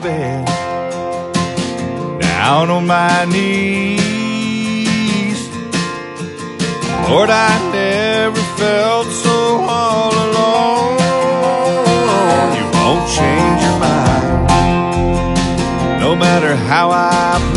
bed, down on my knees. Lord, I never felt so all alone. You won't change your mind, no matter how I